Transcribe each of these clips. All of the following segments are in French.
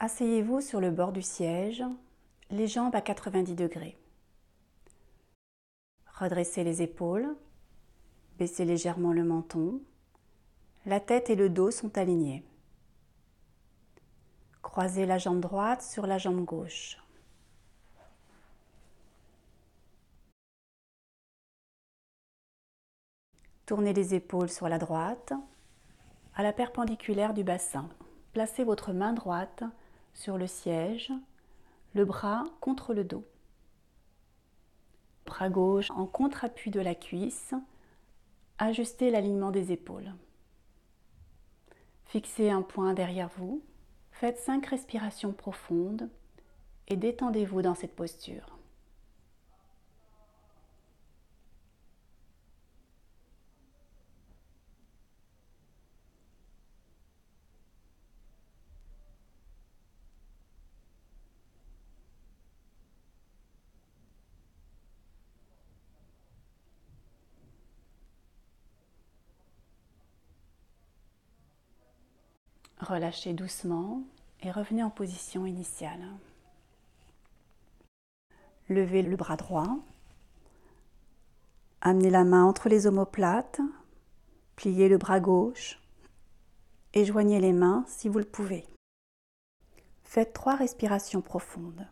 Asseyez-vous sur le bord du siège, les jambes à 90 degrés. Redressez les épaules, baissez légèrement le menton, la tête et le dos sont alignés. Croisez la jambe droite sur la jambe gauche. Tournez les épaules sur la droite, à la perpendiculaire du bassin. Placez votre main droite sur le siège, le bras contre le dos. Bras gauche en contre-appui de la cuisse, ajustez l'alignement des épaules. Fixez un point derrière vous, faites 5 respirations profondes et détendez-vous dans cette posture. Relâchez doucement et revenez en position initiale. Levez le bras droit, amenez la main entre les omoplates, pliez le bras gauche et joignez les mains si vous le pouvez. Faites 3 respirations profondes.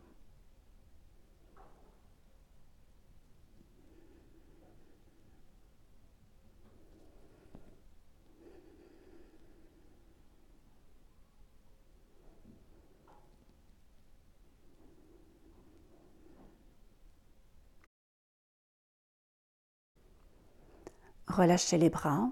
Relâchez les bras.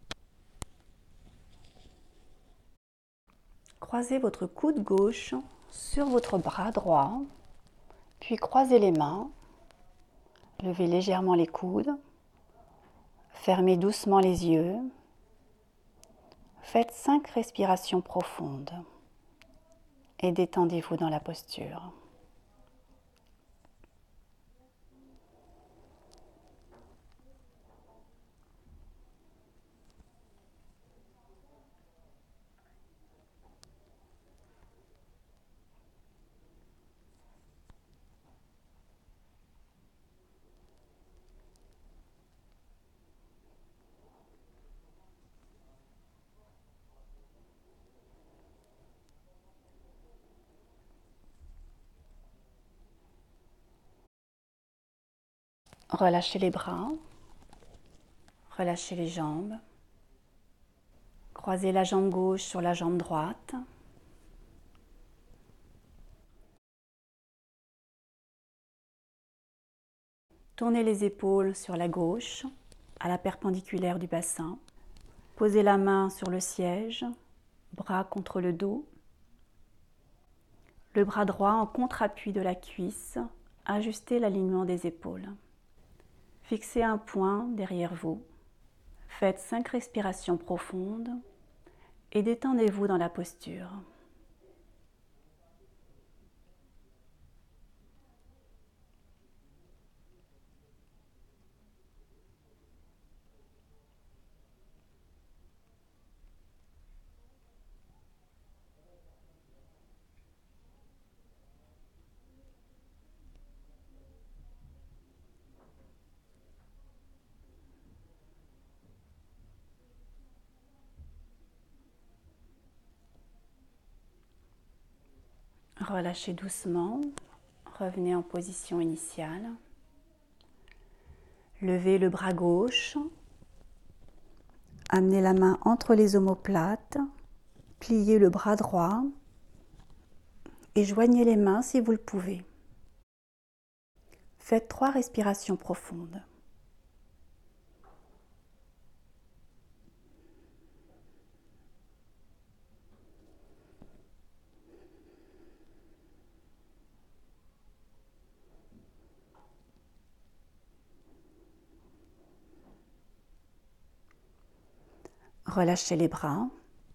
Croisez votre coude gauche sur votre bras droit, puis croisez les mains. Levez légèrement les coudes. Fermez doucement les yeux. Faites 5 respirations profondes et détendez-vous dans la posture. Relâchez les bras, relâchez les jambes. Croisez la jambe gauche sur la jambe droite. Tournez les épaules sur la gauche, à la perpendiculaire du bassin. Posez la main sur le siège, bras contre le dos. Le bras droit en contre-appui de la cuisse, ajustez l'alignement des épaules. Fixez un point derrière vous. Faites 5 respirations profondes et détendez-vous dans la posture. Relâchez doucement, revenez en position initiale. Levez le bras gauche, amenez la main entre les omoplates, pliez le bras droit et joignez les mains si vous le pouvez. Faites 3 respirations profondes. Relâchez les bras.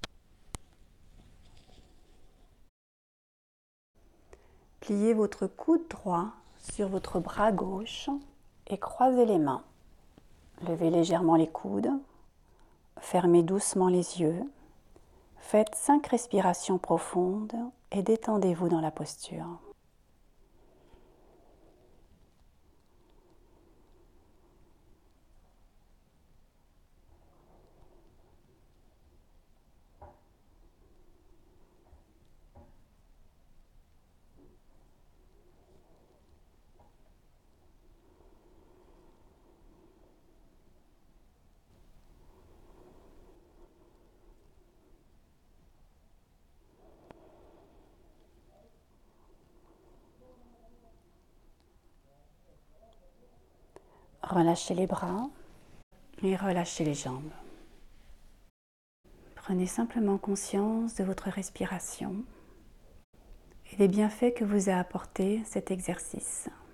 Pliez votre coude droit sur votre bras gauche et croisez les mains. Levez légèrement les coudes. Fermez doucement les yeux. Faites 5 respirations profondes et détendez-vous dans la posture. Relâchez les bras et relâchez les jambes. Prenez simplement conscience de votre respiration et des bienfaits que vous a apporté cet exercice.